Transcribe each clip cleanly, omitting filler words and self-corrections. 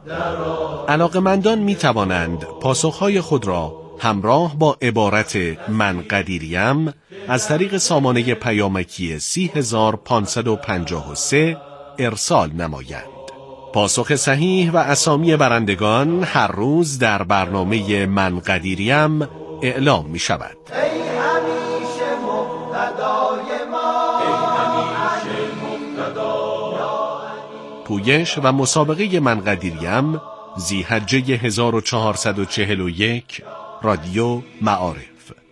علاقه‌مندان می توانند پاسخهای خود را همراه با عبارت من قدیریم از طریق سامانه پیامکی 30553 ارسال نمایند. پاسخ صحیح و اسامی برندگان هر روز در برنامه من قدیریم اعلام می شود. پویش و مسابقه من قدیریم ذی‌حجه 1441 رادیو معارف.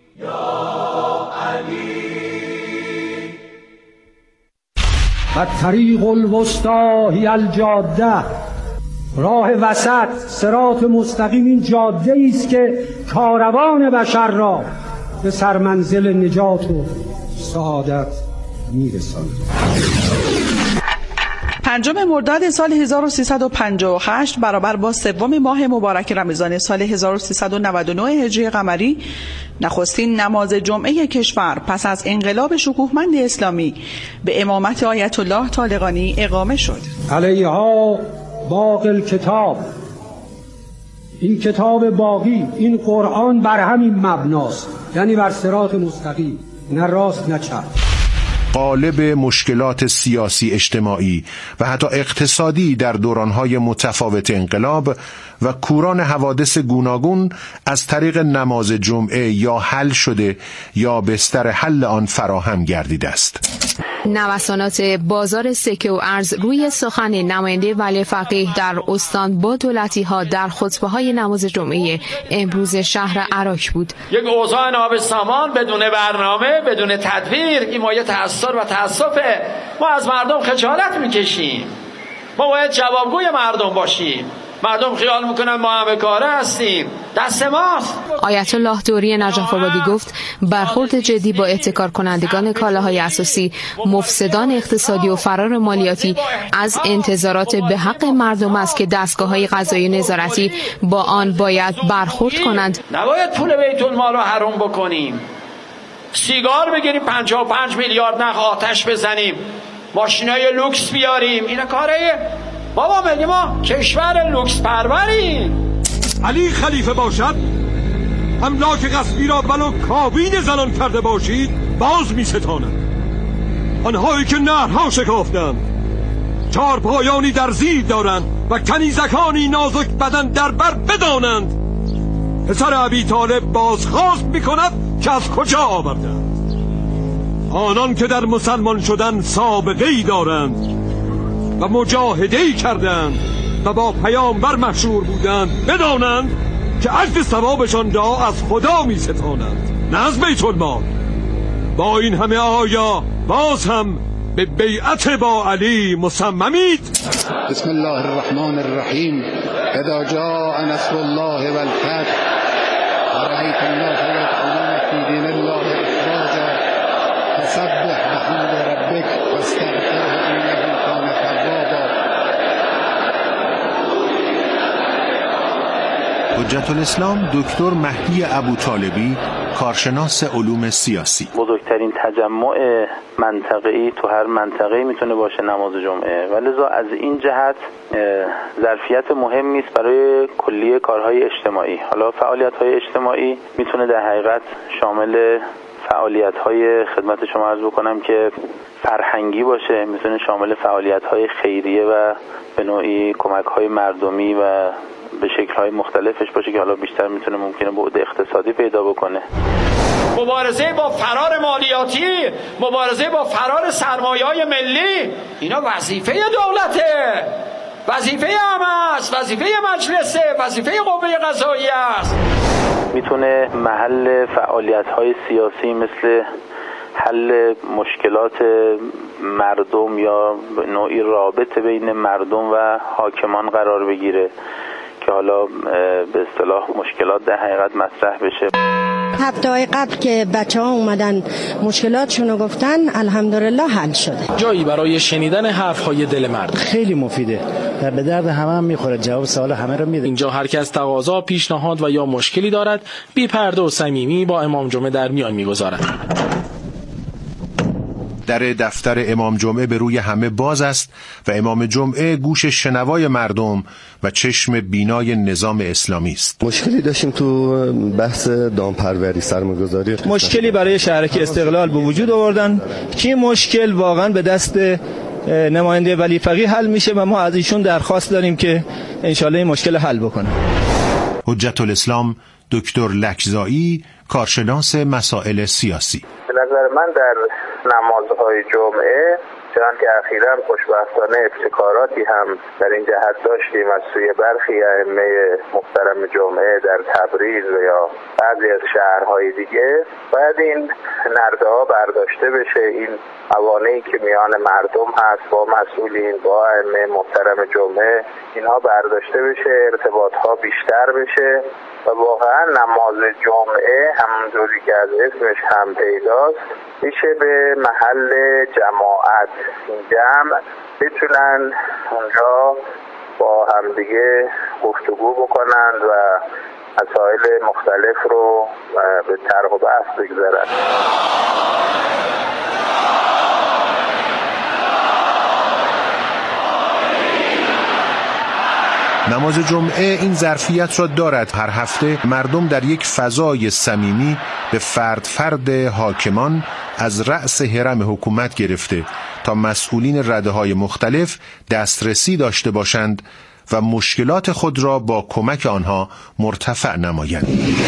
الطریق الوسطی هی الجاده، راه وسط، صراط مستقیم این جاده است که کاروان بشر را به سرمنزل نجات و سعادت میرساند. 5 مرداد سال 1358 برابر با 3 ماه مبارک رمضان سال 1399 هجری قمری، نخستین نماز جمعه کشور پس از انقلاب شکوهمند اسلامی به امامت آیت الله طالقانی اقامه شد. علیها باقی الکتاب، این کتاب باقی، این قرآن بر همین مبناست، یعنی بر صراط مستقیم، نه راست نه چپ. قالب مشکلات سیاسی، اجتماعی و حتی اقتصادی در دورانهای متفاوت انقلاب و کوران حوادث گوناگون از طریق نماز جمعه یا حل شده یا بستر حل آن فراهم گردیده است. نوسانات بازار سکه و ارز روی سخن نماینده ولی فقیه در استان با دولتی‌ها در خطبه‌های نماز جمعه امروز شهر عراق بود. یک اوضاع نابسامان بدون برنامه، بدون تدبیر، این مایه تأثیر و تأسفه. ما از مردم خجالت میکشیم. ما باید جوابگوی مردم باشیم. مردم خیال میکنن ما همه کاره هستیم، دست ماست. آیت الله دوری نجف آبادی گفت برخورد جدی با احتکار کنندگان کالاهای اساسی، مفسدان اقتصادی و فرار مالیاتی از انتظارات به حق مردم است که دستگاه‌های قضایی نظارتی با آن باید برخورد کنند. نباید پول بیت المال رو حرام بکنیم. سیگار بگیریم 55 میلیارد نخ آتش بزنیم، ماشینای لوکس بیاریم، اینا کاره بابا. مگه ما کشور لوکس پروریم؟ علی خلیفه باشد املاک غصبی را ولو کابین زنان کرده باشید باز می ستانند. آنهایی که نهرها شکافتند، چارپایانی در زیر دارند و کنیزکانی نازک بدن در بر بدانند پسر ابی طالب بازخواست می کند که از کجا آوردند. آنان که در مسلمان شدن سابقه‌ای دارند و مجاهده‌ای کردند و با پیامبر مشهور بودند بدانند که اجر ثوابشان را از خدا می ستانند، نه از بیت المال. با این همه آیا باز هم به بیعت با علی مصممید؟ بسم الله الرحمن الرحیم. اذا جاء نصر الله والفتح ورأيت الناس يدخلون في دين الله افواجا فسبح بحمد ربك واستغفره انه كان توابا. حجت الاسلام دکتر مهدی ابوطالبی، کارشناس علوم سیاسی: بزرگترین تجمع منطقه‌ای تو هر منطقه‌ای میتونه باشه نماز جمعه و لذا از این جهت ظرفیت مهمی است برای کلیه کارهای اجتماعی. حالا فعالیت‌های اجتماعی میتونه در حقیقت شامل فعالیت‌های خدمت شما عرض بکنم که فرهنگی باشه، میتونه شامل فعالیت‌های خیریه و به نوعی کمک‌های مردمی و به شکل‌های مختلفش باشه که حالا بیشتر میتونه ممکنه بعد اقتصادی پیدا بکنه. مبارزه با فرار مالیاتی، مبارزه با فرار سرمایه‌های ملی، اینا وظیفه دولته، وظیفه همه است، وظیفه مجلسه، وظیفه قوه قضاییه است. میتونه محل فعالیت‌های سیاسی مثل حل مشکلات مردم یا نوعی رابطه بین مردم و حاکمان قرار بگیره که حالا به اصطلاح مشکلات در حقیقت مطرح بشه. هفته‌های قبل که بچه‌ها اومدن مشکلاتشونو گفتن الحمدلله حل شده. جایی برای شنیدن حرف‌های دل مرد. خیلی مفیده و به درد همه میخوره، جواب سوال همه رو میده. اینجا هر کس تقاضا، پیشنهاد و یا مشکلی دارد بی پرده و صمیمی با امام جمعه در میان میگذارد. در دفتر امام جمعه به روی همه باز است و امام جمعه گوش شنوای مردم و چشم بینای نظام اسلامی است. مشکلی داشتیم تو بحث دامپروری، سرمایه‌گذاری. مشکلی برای شهرک استقلال به وجود آوردن که مشکل واقعا به دست نماینده ولی فقیه حل میشه و ما از ایشون درخواست داریم که انشالله این مشکل حل بکنه. حجت الاسلام دکتر لکزایی، کارشناس مسائل سیاسی: به نظر من در نمازهای جمعه چون که اخیراً خوشبختانه ابتکاراتی هم در این جهت داشتیم از سوی برخی ائمه محترم جمعه در تبریز و یا بعضی از شهرهای دیگه، باید این نرده ها برداشته بشه. این موانعی که میان مردم هست با مسئولین، با ائمه محترم جمعه، اینها برداشته بشه، ارتباط ها بیشتر بشه و واقعا نماز جمعه همونجوری که از اسمش هم پیداست میشه به محل جماعت. این جمع بتونن اونجا با همدیگه گفتگو بکنن و مسائل مختلف رو به طرح و بحث بگذارن. نماز جمعه این ظرفیت را دارد هر هفته مردم در یک فضای صمیمی به فرد حاکمان از رأس حرم حکومت گرفته تا مسئولین رده‌های مختلف دسترسی داشته باشند و مشکلات خود را با کمک آنها مرتفع نمایند.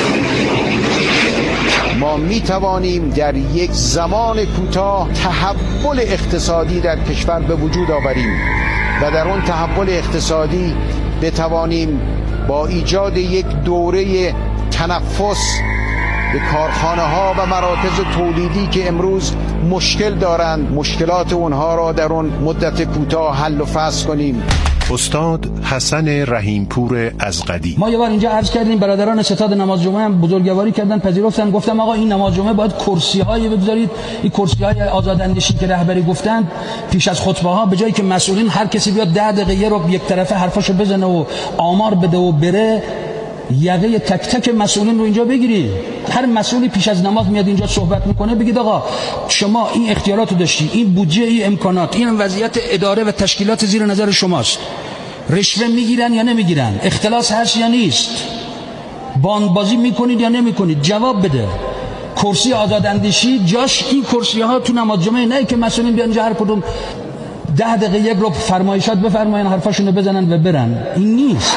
ما می توانیم در یک زمان کوتاه تحول اقتصادی در کشور به وجود آوریم و در اون تحول اقتصادی بتوانیم با ایجاد یک دوره تنفس به کارخانه ها و مراکز تولیدی که امروز مشکل دارند، مشکلات اونها را در اون مدت کوتاه حل و فصل کنیم. استاد حسن رحیمپور ازغدی: ما یه بار اینجا عرض کردیم، برادران ستاد نماز جمعه هم بزرگواری کردن، پذیرفتن. گفتم آقا این نماز جمعه باید کرسی‌هایی بذارید، این کرسی‌های آزاداندیشی که رهبری گفتن پیش از خطبه ها، به جایی که مسئولین هر کسی بیاد 10 دقیقه رو یک طرفه حرفاشو بزنه و آمار بده و بره، یقه تک تک مسئولین رو اینجا بگیرید. هر مسئولی پیش از نماز میاد اینجا صحبت میکنه، بگید آقا شما این اختیاراتو داشتی، این بودجه، این امکانات، این وضعیت اداره و تشکیلات زیر نظر شماست، رشوه میگیرن یا نمیگیرن، اختلاس هست یا نیست، باندبازی میکنید یا نمیکنید، جواب بده. کرسی آزاداندیشی جاش این کرسی ها تو نماز جمعه، نه که مسئولین بیان اینجا هر کدوم 10 دقیقه یک رو فرمایشات بفرماین، حرفاشونو بزنن و برن. این نیست.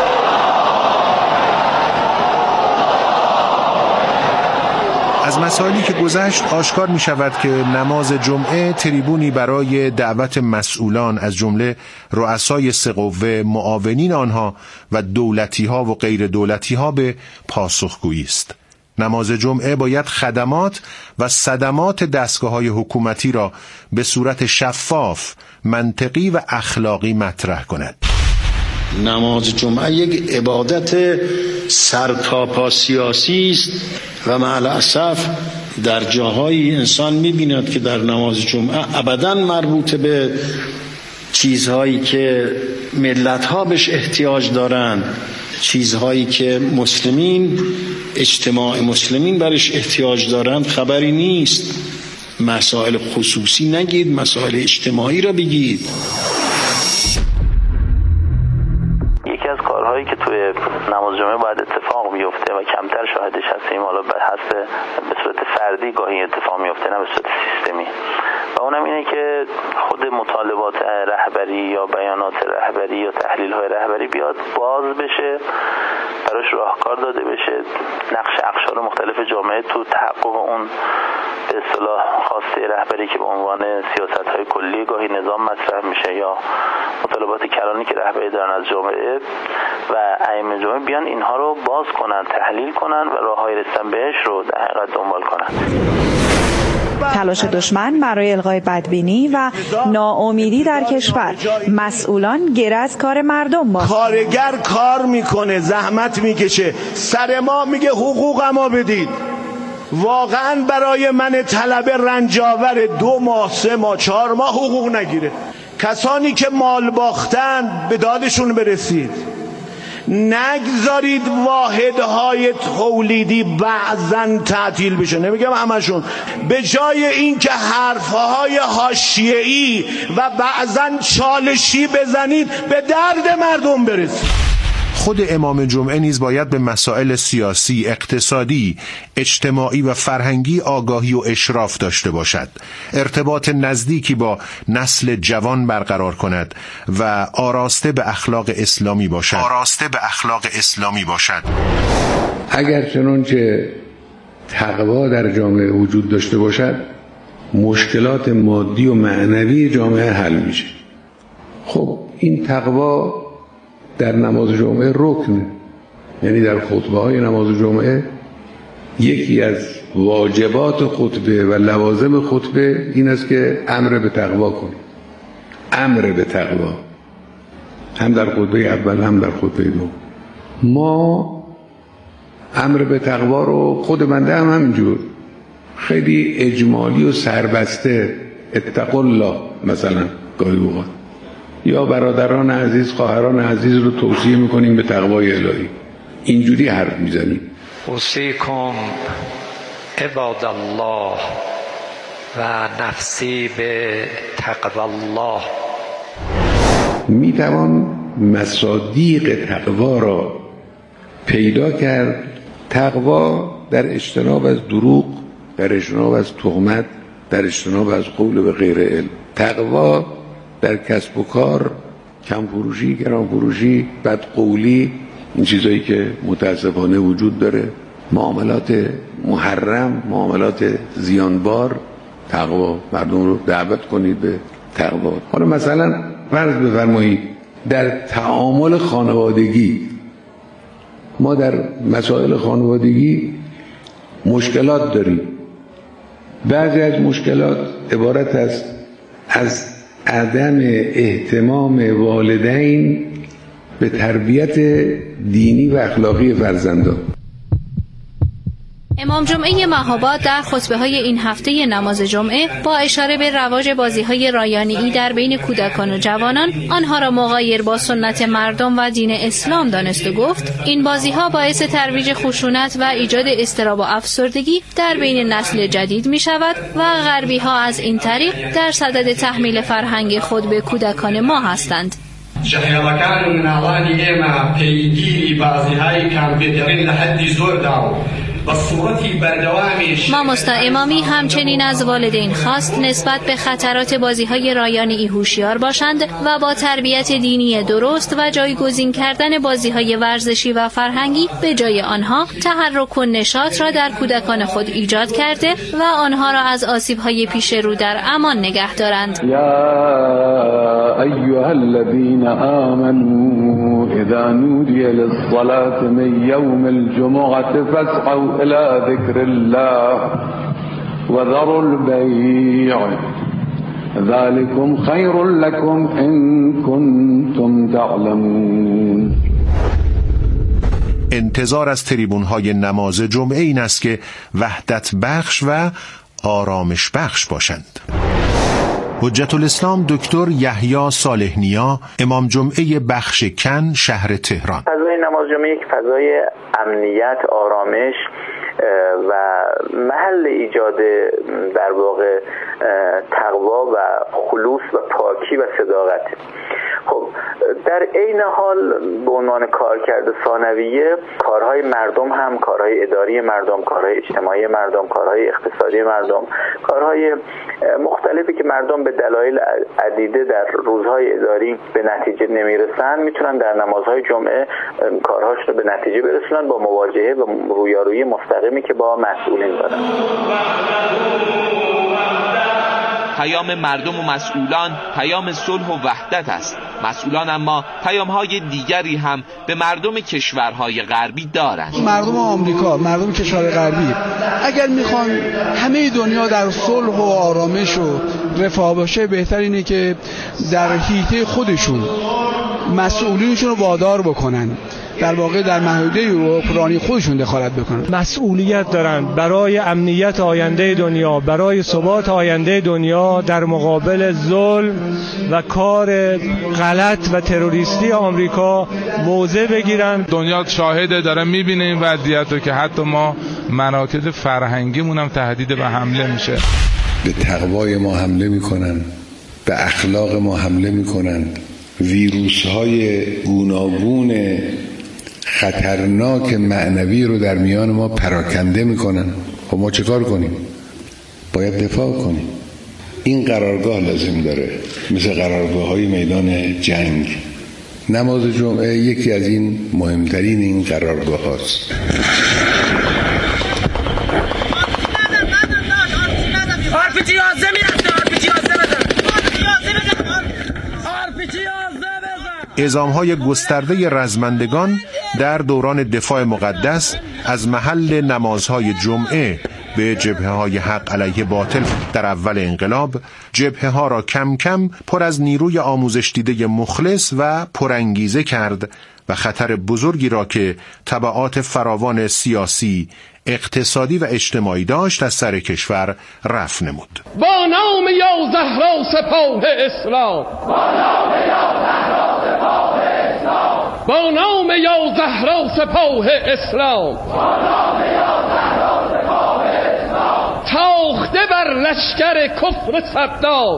از مسائلی که گذشت آشکار می شود که نماز جمعه تریبونی برای دعوت مسئولان از جمله رؤسای سه قوه، معاونین آنها و دولتی ها و غیر دولتی ها به پاسخگویی است. نماز جمعه باید خدمات و صدمات دستگاه‌های حکومتی را به صورت شفاف، منطقی و اخلاقی مطرح کند. نماز جمعه یک عبادت سرتاپا سیاسی است و مع الاسف در جاهایی انسان می‌بیند که در نماز جمعه ابداً مربوط به چیزهایی که ملت‌ها بهش احتیاج دارند، چیزهایی که مسلمین، اجتماع مسلمین برش احتیاج دارند خبری نیست. مسائل خصوصی نگید، مسائل اجتماعی را بگید. یکی از کارهایی که توی نماز جمعه باید اتفاق بیفته و کمتر شاهدش هستیم، حالا به صورت فردی گاهی اتفاق میفته، نه به صورت سیستمی، و اونم اینه که خود مطالبات رهبری یا بیانات رهبری یا تحلیل‌های رهبری بیاد باز بشه، براش راهکار داده بشه، نقش اقشار مختلف جامعه تو تحقق اون به اصطلاح خواسته رهبری که به عنوان سیاست‌های کلی گاهی نظام مطرح میشه یا مطالبات کلانی که رهبری دارن از جامعه، و ائمه جمعه بیان اینها رو باز کنن، تحلیل کنن و راه‌های رسیدن بهش رو در حقیقت دنبال کنن. تلاش دشمن برای الغای بدبینی و ناامیدی در کشور، مسئولان گره از کار مردم باز. کارگر کار میکنه، زحمت میکشه، سر ما میگه حقوقمو بدید. واقعا برای من طلبه رنجاور 2 ماه 3 ماه 4 ماه حقوق نگیره. کسانی که مال باختن به دادشون برسید. نگذارید واحدهای تولیدی بعضن تعطیل بشه، نمیگم همشون، به جای اینکه حرفهای حاشیه‌ای و بعضن چالشی بزنید به درد مردم برسید. خود امام جمعه نیز باید به مسائل سیاسی، اقتصادی، اجتماعی و فرهنگی آگاهی و اشراف داشته باشد، ارتباط نزدیکی با نسل جوان برقرار کند و آراسته به اخلاق اسلامی باشد. اگر چنانچه تقوا در جامعه وجود داشته باشد، مشکلات مادی و معنوی جامعه حل میشه. خب این تقوا در نماز جمعه رکنه، یعنی در خطبه های نماز جمعه یکی از واجبات خطبه و لوازم خطبه این است که امر به تقوا کنید. امر به تقوا هم در خطبه اول هم در خطبه دوم. ما امر به تقوا رو خود بنده هم همینجور خیلی اجمالی و سربسته اتقوا الله مثلا گاهی اوقات، یا برادران عزیز، خواهران عزیز رو توصیه میکنیم به تقوای الهی، اینجوری حرف میزنیم. اوصیکم عباد الله و نفسی به تقوی الله. میتوان مصادیق تقوا را پیدا کرد. تقوا در اجتناب از دروغ، در اجتناب از تهمت، در اجتناب از قول به غیر علم. تقوا در کسب و کار، کم فروشی، گران فروشی، بدقولی، این چیزایی که متاسفانه وجود داره، معاملات محرم، معاملات زیانبار، تقوا. مردم رو دعوت کنید به تقوا. حالا مثلا فرض بفرمایید در تعامل خانوادگی، ما در مسائل خانوادگی مشکلات داریم. بعضی از مشکلات عبارت است از عدم اهتمام والدین به تربیت دینی و اخلاقی فرزندان. امام جمعه مهاباد در خطبه‌های این هفته نماز جمعه با اشاره به رواج بازی‌های رایانه‌ای در بین کودکان و جوانان، آنها را مغایر با سنت مردم و دین اسلام دانست و گفت این بازی‌ها باعث ترویج خشونت و ایجاد اضطراب و افسردگی در بین نسل جدید می‌شود و غربی‌ها از این طریق در صدد تحمیل فرهنگ خود به کودکان ما هستند. شهرەکان مناڵانی ئێمە پەیگیری بازی‌های کامپیوتەرین لە حەدی زۆر داو. مامۆستا امامی همچنین از والدین خواست نسبت به خطرات بازی‌های رایانه‌ای هوشیار باشند و با تربیت دینی درست و جایگزین کردن بازی‌های ورزشی و فرهنگی به جای آنها تحرک و نشاط را در کودکان خود ایجاد کرده و آنها را از آسیب‌های پیش رو در امان نگه دارند. یا ایها الذین آمنوا اذا نودی للصلاة من یوم الجمعة فاسعوا إلى ذكر الله وذروا البيع ذلكم خير لكم إن كنتم تعلمون. انتظار از تریبون‌های نماز جمعه این است که وحدت بخش و آرامش بخش باشند. حجت الاسلام دکتر یحیی صالح نیا، امام جمعه بخش کن، شهر تهران. فضای نماز جمعه یک فضای امنیت، آرامش و محل ایجاد در واقع تقوا و خلوص و پاکی و صداقت. خب در عین حال به عنوان کارکرد ثانویه کارهای مردم هم، کارهای اداری مردم، کارهای اجتماعی مردم، کارهای اقتصادی مردم، کارهای مختلفی که مردم به دلایل عدیده در روزهای اداری به نتیجه نمیرسن میتونن در نمازهای جمعه کارهاش رو به نتیجه برسونن با مواجهه و رویارویی مستقیمی که با مسئولین دارن. پیام مردم و مسئولان پیام صلح و وحدت است. مسئولان اما پیام‌های دیگری هم به مردم کشورهای غربی دارند. مردم آمریکا، مردم کشورهای غربی اگر میخوان همه دنیا در صلح و آرامش و رفاه باشه، بهتر اینه که در حیطه خودشون مسئولینشون رو وادار بکنن در واقع در محدوده اوکراینی خودشون دخالت بکنن. مسئولیت دارند برای امنیت آینده دنیا، برای ثبات آینده دنیا در مقابل ظلم و کار غلط و تروریستی آمریکا موضع بگیرن. دنیا شاهده، داره میبینه این وضعیت رو که حتی ما مراکز فرهنگیمون هم تهدید به حمله میشه. به تقوای ما حمله میکنن، به اخلاق ما حمله میکنن، ویروس های گوناگون خطرناک معنوی رو در میان ما پراکنده میکنن. خب ما چه کار کنیم؟ باید دفاع کنیم. این قرارگاه لازم داره، مثل قرارگاه های میدان جنگ. نماز جمعه یکی از این مهمترین این قرارگاه هاست. اعزام‌های گسترده رزمندگان در دوران دفاع مقدس از محل نمازهای جمعه به جبهه‌های حق علیه باطل در اول انقلاب، جبهه‌ها را کم کم پر از نیروی آموزش دیده مخلص و پرانگیزه کرد و خطر بزرگی را که تبعات فراوان سیاسی، اقتصادی و اجتماعی داشت از سر کشور رفع نمود. با نام یا زهرا سپاه اسلام، با نام یا زهرا سپاه اسلام، تاخته بر لشکر کفر صدام،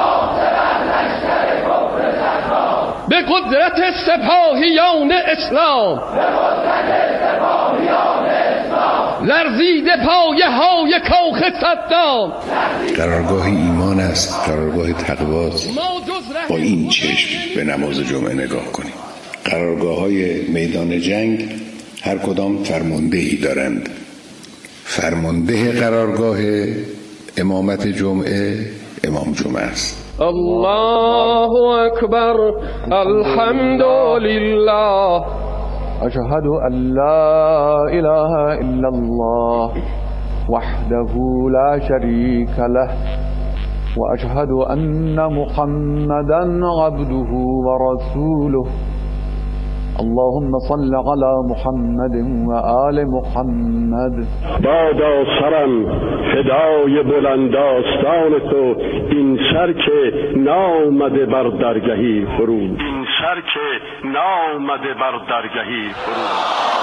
به قدرت سپاهیان اسلام، لرزیده پایه های کاخ صدام. قرارگاه ایمان است، قرارگاه تقواست. با این چشم به نماز جمعه نگاه کنیم. قرارگاه های میدان جنگ هر کدام فرماندهی دارند. فرمانده قرارگاه امامت جمعه امام جمعه است. الله اکبر، الحمد لله، اشهد ان لا اله الا الله وحده لا شریک له و اشهد ان محمدا عبده و رسوله. اللهم صل علی محمد و آل محمد. بادا سرم فدای بلند آستان تو، این سر که نامده بر درگهی فرود، این سر که نامده بر درگهی فرود.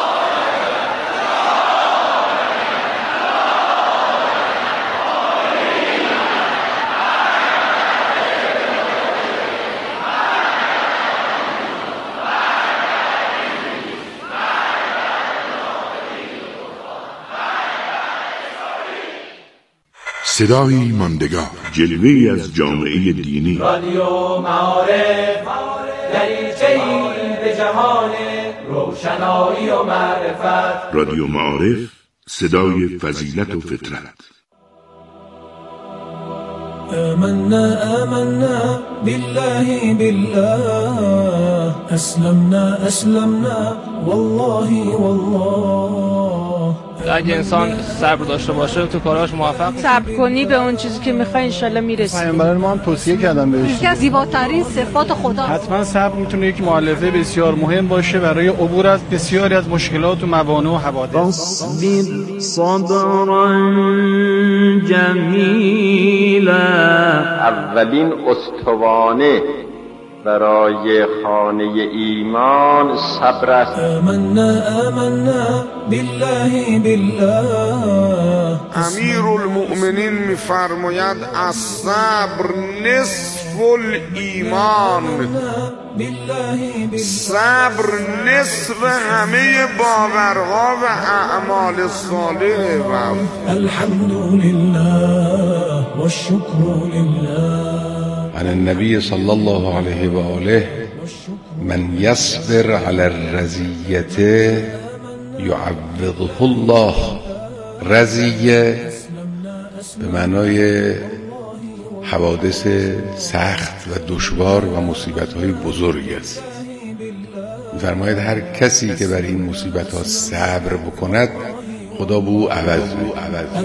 صدای ماندگار، جلوه‌ای از جامعه دینی. رادیو معارف، دریچه‌ای به جهان روشنایی و معرفت. رادیو معارف، صدای فضیلت و فطرت. آمنا بالله اسلمنا والله. اگه انسان صبر داشته باشه تو کاراش موفق. صبر کنی به اون چیزی که میخوای انشالله میرسی. پیامبران ما هم توصیه کردن بهش. یکی از زیباترین صفات خدا. حتما صبر میتونه یک مؤلفه بسیار مهم باشه برای عبور از بسیاری از مشکلات و موانع و حوادث. اصبر صبرا جمیلا. اولین استوانه برای خانه ایمان صبر است. آمنا بالله. امیرالمؤمنین میفرماید الصبر نصف الایمان. صبر نصف همه باورها و اعمال صالح. الحمدلله والشکر لله. عن النبي صلى الله عليه وآله من يصبر على الرزية يعوضه الله. رزیه به معنای حوادث سخت و دشوار و مصیبت‌های بزرگی است. می‌فرماید هر کسی که بر این مصیبت‌ها صبر بکند خدا به او عوض می‌دهد.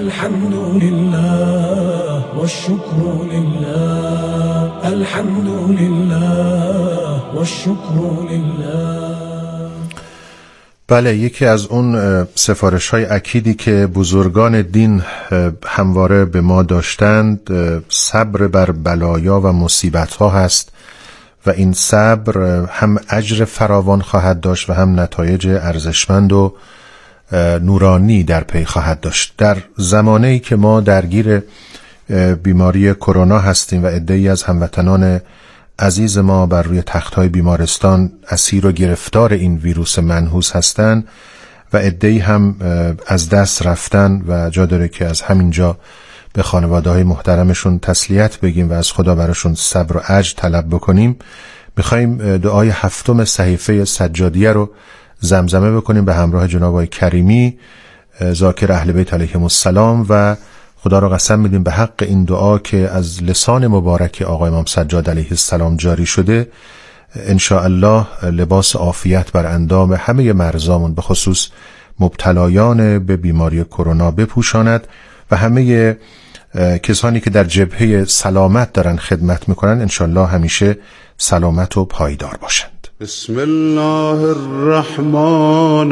الحمدلله والشکر لله. الحمدلله والشکر لله. بله، یکی از اون سفارش‌های اکیدی که بزرگان دین همواره به ما داشتند صبر بر بلایا و مصیبت‌ها هست و این صبر هم اجر فراوان خواهد داشت و هم نتایج ارزشمند و نورانی در پی خواهد داشت. در زمانه‌ای که ما درگیر بیماری کرونا هستیم و عده‌ای از هموطنان عزیز ما بر روی تخت‌های بیمارستان اسیر و گرفتار این ویروس منحوس هستند و عده‌ای هم از دست رفتن و جا داره که از همینجا به خانواده‌های محترمشون تسلیت بگیم و از خدا براشون صبر و اجر طلب بکنیم. می‌خوایم دعای 7 صحیفه سجادیه رو زمزمه بکنیم به همراه جناب آقای کریمی ذاکر اهل بیت علیهم السلام و خدا را قسم میدیم به حق این دعا که از لسان مبارک آقا امام سجاد علیه السلام جاری شده ان شاء الله لباس عافیت بر اندام همه مرضامون به خصوص مبتلایان به بیماری کرونا بپوشاند و همه کسانی که در جبهه سلامت دارن خدمت میکنن ان شاء الله همیشه سلامت و پایدار باشند. بسم الله الرحمن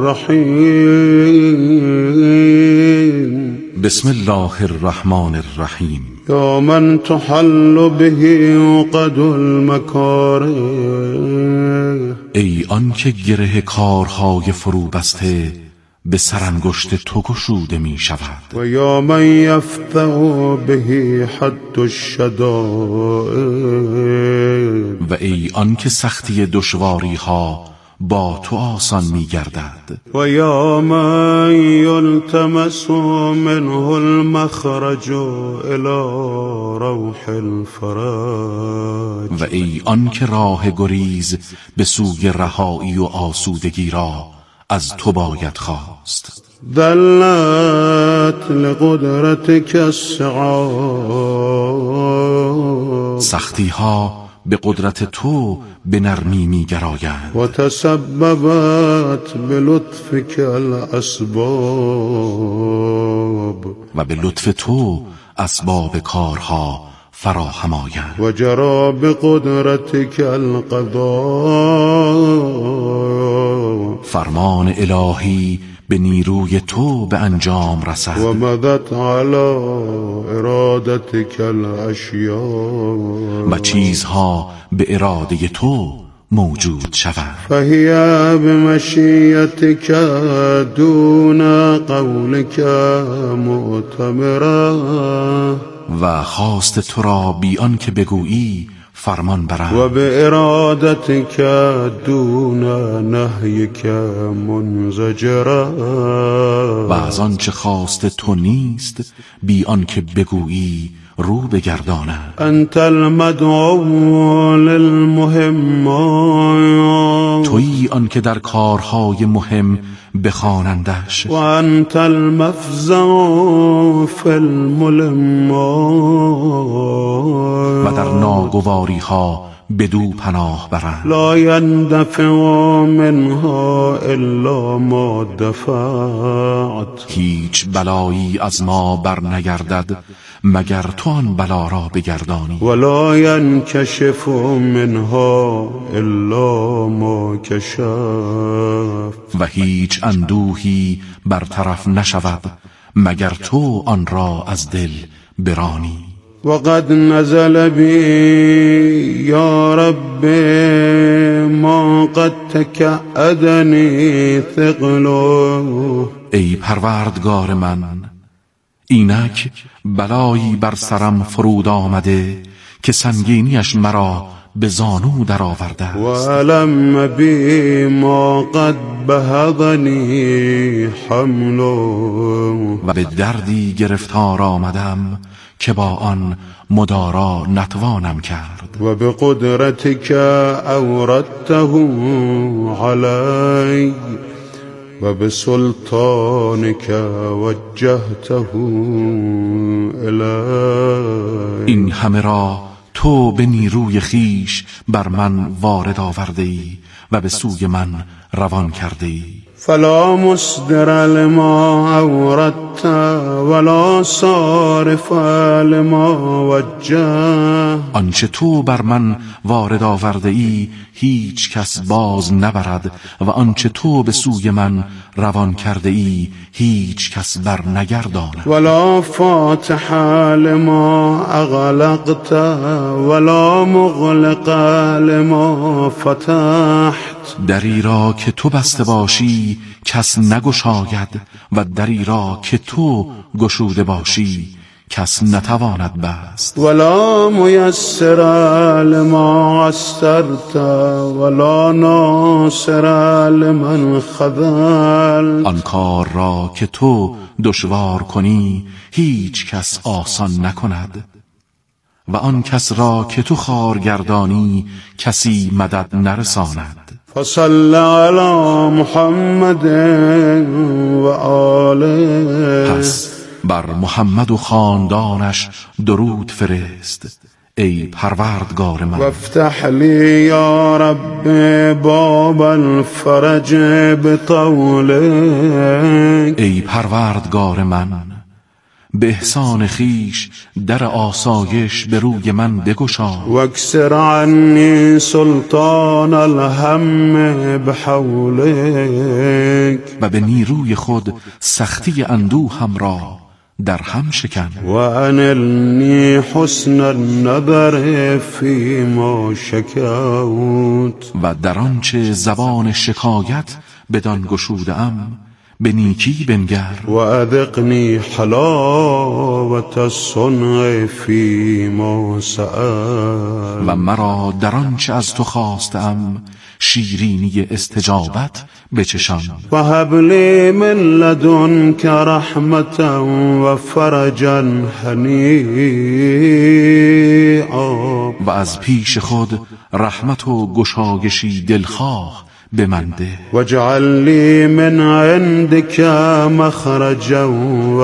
الرحیم. بسم الله الرحمن الرحیم. یا من تحل به عقد المکاره. ای آن که گره کارهای فرو بسته به سرانگشت تو گشوده می شود. و یا من یفتح به حد الشدائد. و ای آن که سختی دشواری ها با تو آسان می گردد. و یا من یلتمس منه المخرج الى روح الفرج. و ای آن که راه گریز به سوی رهایی و آسودگی را از تو باید خواست. دلت لقدرتك الصعاب. سختی ها به قدرت تو به نرمی می گرایند. و تسببت بلطفك الاسباب. و به لطف تو اسباب کارها فراهم آیند. و جرى بقدرتك القضاء. فرمان الهی به نیروی تو به انجام رسد. و مضت على ارادتك الاشیاء. و چیزها به اراده تو موجود شود. فهی بمشیتك دون قولك معتمرا. و خواست تو را بی آن که بگویی فرمان برند. و به ارادتك دون نهیك منزجرا. و از آن چه خواست تو نیست بی آن که بگویی رو بگرداند. انت المدعو للمهمات. تویی آن که در کارهای مهم بخوانندش. و انت المفزع فی الملمات. و در ناگواری ها بدو پناه برند. لا يندفع منها الا ما دفعت. هیچ بلایی از ما بر نگردد مگر تو آن بلا را بگردانی. ولا ينكشف منها الا ما کشف. و هیچ اندوهی برطرف نشود مگر تو آن را از دل برانی. وقد نزل بی یا رب ما قد تکعدنی ثقله. ای پروردگار من اینک بلایی بر سرم فرود آمده که سنگینیش مرا به زانو در آورده. و علم بی ما قد بهضنی حمله. و به دردی گرفتار آمدم که با آن مدارا نتوانم کرد. و به قدرتک اوردته علی و به سلطانک وجهته الی. این همه را تو به نیروی خیش بر من وارد آورده ای و به سوی من روان کرده ای. فلا مصدر لما اوردت ولا صارف لما وجه. آنچه تو بر من وارد آورده ای هیچ کس باز نبرد و آنچه تو به سوی من روان کرده ای هیچ کس بر نگرداند. ولا فاتح لما اغلقت ولا مغلق لما فتحت. دری را که تو بسته باشی کس نگشاید و دری را که تو گشوده باشی کس نتواند بست. ولا میسر لما عسرت ولا ناصر لمن خذل. آن کار را که تو دشوار کنی هیچ کس آسان نکند و آن کس را که تو خوارگردانی کسی مدد نرساند. فصل علی محمد و آله. پس بر محمد و خاندانش درود فرست ای پروردگار من. وافتح لی یا رب باب الفرج بطولک. ای پروردگار من به احسان خیش در آسایش به روی من بگشا. واکسر عنی سلطان الهم بحولک. و به نیروی خود سختی اندوهم را در هم شکن. و انلنی حسن النظر فیما شکوت. و در آنچه زبان شکایت بدان گشوده‌ام به نیکی بنگر. و اذقنی حلاوت الصنع فیما سأل. و مرا در آنچه از تو خواستم شیرینی استجابت بچشان. و هب لی من لدنک رحمتا و فرجا هنیئا. و از پیش خود رحمت و گشایشی دلخواه به من ده. واجعل لی من عندک مخرجا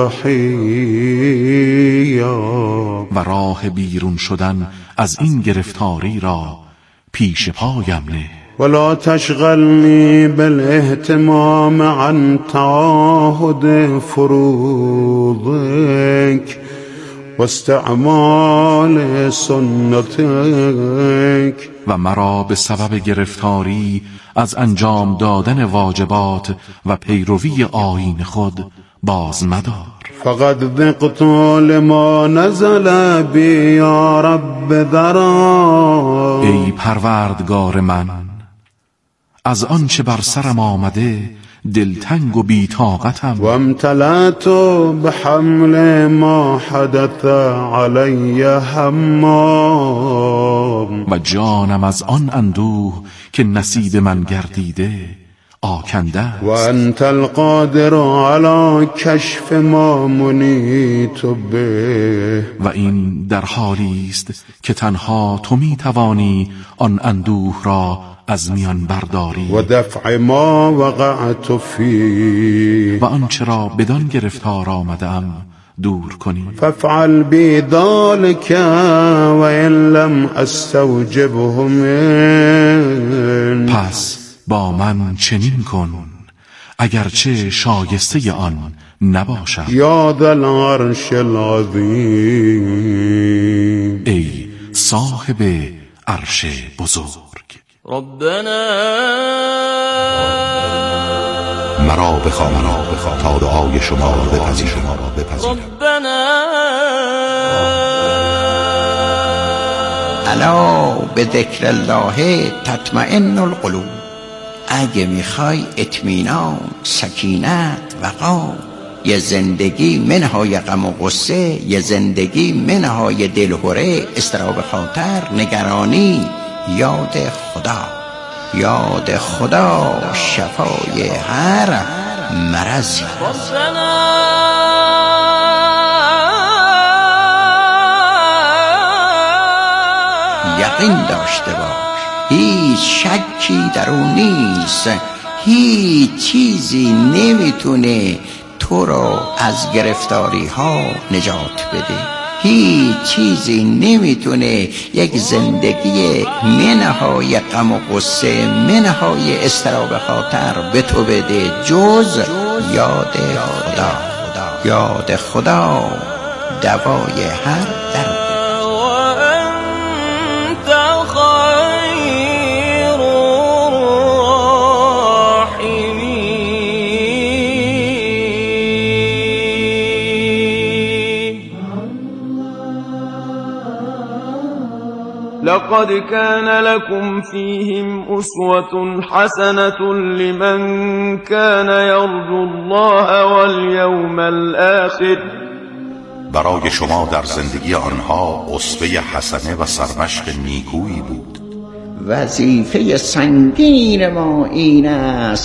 وحیا. و راه بیرون شدن از این گرفتاری را پیش پایم نه. ولا تشغلنی بالاهتمام عن تعاهد فروضک واستعمال سنتک. و مرا به سبب گرفتاری از انجام دادن واجبات و پیروی آیین خود باز مدار. فقد ذقت لما نزل بی یا رب ذرا. ای پروردگار من از آنچه بر سرم آمده دلتنگ و بی‌طاقتم. و امتلأت بحمل ما حدث علی همام. و جانم از آن اندوه که نصیب من گردیده آکنده است. و انت القادر علی کشف ما منیت به. و این در حالی است که تنها تو میتوانی آن اندوه را از میان برداری و دفع ما وقعت فی. و آنچه را بدان گرفتار آمدم دور کنی. فافعل بی ذلک و ان لم استوجبه من. پس با من چنین کن اگرچه شایسته آن نباشم. یا ذا العرش العظیم. ای صاحب عرش بزرگ. ربنا مرا بخوان تا دعای شما را بپذیرم. ربنا الا به ذکر الله تطمئن القلوب. اگه میخوای اطمینان، سکینت، وقار، یه زندگی منهای غم و غصه، یه زندگی منهای دلهره، اضطراب خاطر، نگرانی، یاد خدا. یاد خدا شفای هر مرضی. یقین داشته باش هیچ شکی در اون نیست. هیچ چیزی نمیتونه تو رو از گرفتاری ها نجات بده. هیچ چیزی نمیتونه یک زندگی منهای غم و غصه، منهای اضطراب خاطر به تو بده جز یاد خدا. یاد خدا دوای هر درد. لقد كان لكم فيهم أسوة حسنة لمن كان يرجو الله واليوم الآخر. برای شما در زندگی آنها اسوه حسنه و سرمشق نیکویی بود. وظیفه سنگین ما این است